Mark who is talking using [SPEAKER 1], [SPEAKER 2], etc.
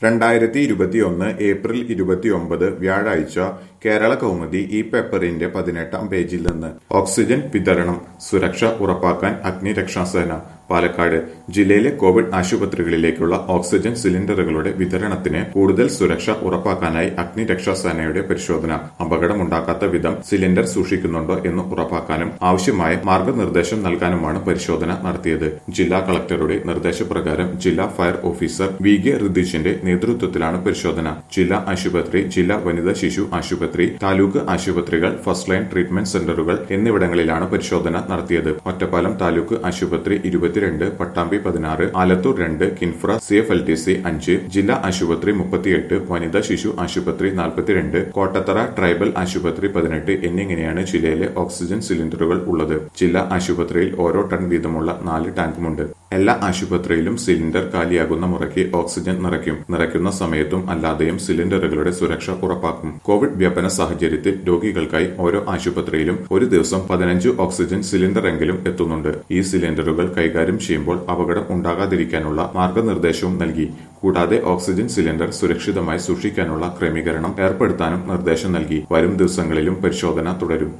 [SPEAKER 1] 2021 April 29 വ്യാഴാഴ്ച കേരള കൗമുദി ഈ പേപ്പറിന്റെ 18-ാം പേജിൽ നിന്ന് ഓക്സിജൻ വിതരണം സുരക്ഷ ഉറപ്പാക്കാൻ അഗ്നിരക്ഷാസേന പാലക്കാട് ജില്ലയിലെ കോവിഡ് ആശുപത്രികളിലേക്കുള്ള ഓക്സിജൻ സിലിണ്ടറുകളുടെ വിതരണത്തിന് കൂടുതൽ സുരക്ഷ ഉറപ്പാക്കാനായി അഗ്നിരക്ഷാസേനയുടെ പരിശോധന അപകടമുണ്ടാക്കാത്ത വിധം സിലിണ്ടർ സൂക്ഷിക്കുന്നുണ്ടോ എന്ന് ഉറപ്പാക്കാനും ആവശ്യമായ മാർഗനിർദ്ദേശം നൽകാനുമാണ് പരിശോധന നടത്തിയത്. ജില്ലാ കളക്ടറുടെ നിർദ്ദേശപ്രകാരം ജില്ലാ ഫയർ ഓഫീസർ വി കെ ഋതീഷിന്റെ നേതൃത്വത്തിലാണ് പരിശോധന. ജില്ലാ ആശുപത്രി, ജില്ലാ വനിതാ ശിശു ആശുപത്രി, താലൂക്ക് ആശുപത്രികൾ, ഫസ്റ്റ് ലൈൻ ട്രീറ്റ്മെന്റ് സെന്ററുകൾ എന്നിവിടങ്ങളിലാണ് പരിശോധന നടത്തിയത്. ഒറ്റപ്പാലം താലൂക്ക് ആശുപത്രി 22, പട്ടാമ്പി 16, ആലത്തൂർ 2, കിൻഫ്ര CFLTC 5, ജില്ലാ ആശുപത്രി 38, വനിതാ ശിശു ആശുപത്രി 42, കോട്ടത്തറ ട്രൈബൽ ആശുപത്രി 18 എന്നിങ്ങനെയാണ് ജില്ലയിലെ ഓക്സിജൻ സിലിണ്ടറുകൾ ഉള്ളത്. ജില്ലാ ആശുപത്രിയിൽ ഓരോ ടൺ വീതമുള്ള 4 ടാങ്കുമുണ്ട്. എല്ലാ ആശുപത്രിയിലും സിലിണ്ടർ കാലിയാകുന്ന മുറയ്ക്ക് ഓക്സിജൻ നിറയ്ക്കുന്ന സമയത്തും അല്ലാതെയും സിലിണ്ടറുകളുടെ സുരക്ഷ ഉറപ്പാക്കും. കോവിഡ് വ്യാപന സാഹചര്യത്തിൽ രോഗികൾക്കായി ഓരോ ആശുപത്രിയിലും ഒരു ദിവസം 15 ഓക്സിജൻ സിലിണ്ടറെങ്കിലും എത്തുന്നുണ്ട്. ഈ സിലിണ്ടറുകൾ കൈകാര്യം ചെയ്യുമ്പോൾ അപകടം ഉണ്ടാകാതിരിക്കാനുള്ള മാർഗനിർദ്ദേശവും നൽകി. കൂടാതെ ഓക്സിജൻ സിലിണ്ടർ സുരക്ഷിതമായി സൂക്ഷിക്കാനുള്ള ക്രമീകരണം ഏർപ്പെടുത്താനും നിർദ്ദേശം നൽകി. വരും ദിവസങ്ങളിലും പരിശോധന തുടരും.